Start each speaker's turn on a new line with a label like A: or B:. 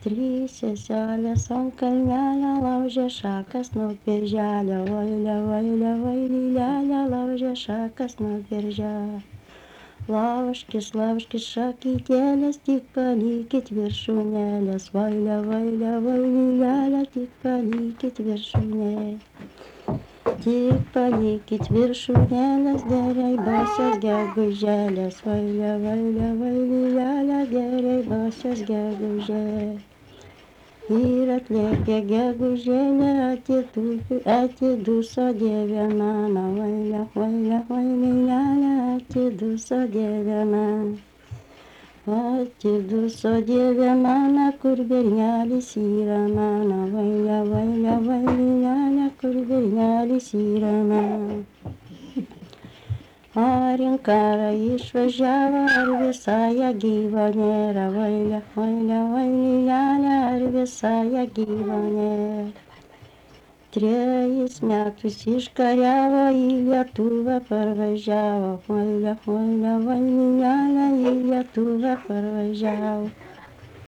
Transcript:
A: Trys seselės ant kalnelio laužė šakas nuo birželio, vailė, vailė, vailylelė, laužė šakas nuo birželio. Laužkis, laužkis šakytėlės, tik palikit viršūnėlės, vailė, vailė, vailylelė, tik palikit viršūnėlės. Tik palikit viršūnėlės, gerai bosios gegužėlės, vailė, vailė, vailylelė, gerai bosios gegužėlės. Ir atlėkė gegužėlė, atiduso dieve mano, vailė, vailė, vailylelė, atiduso dieve mano. Atiduso dieve mano, kur bernelis yra mano, vailė, vailė, vailylelė, kur bernelis yra mano. Ar į karą išvažiavo, ar visai gyvo nėra, vailė, vailė, vailylelė, ar visai gyvo nėra. 3 metus iškariavo, į Lietuvą parvažiavo, vailė, vailė, vailylelė, į Lietuvą parvažiavo.